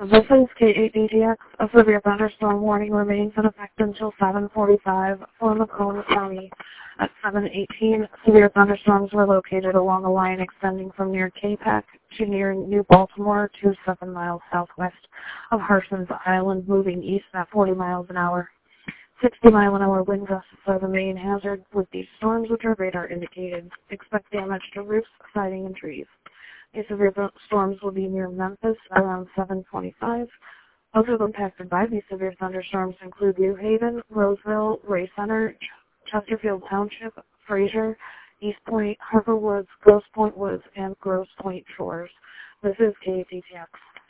This is KADTX. A severe thunderstorm warning remains in effect until 7:45 for Macomb County. At 7:18, severe thunderstorms were located along a line extending from near Capac to near New Baltimore to 7 miles southwest of Harson's Island, moving east at 40 miles an hour. 60-mile-an-hour wind gusts are the main hazard with these storms, which are radar indicated. Expect damage to roofs, siding, and trees. These severe storms will be near Memphis around 7:25. Others impacted by these severe thunderstorms include New Haven, Roseville, Ray Center, Chesterfield Township, Fraser, East Point, Harbor Woods, Grosse Pointe Woods, and Grosse Pointe Shores. This is KATTX.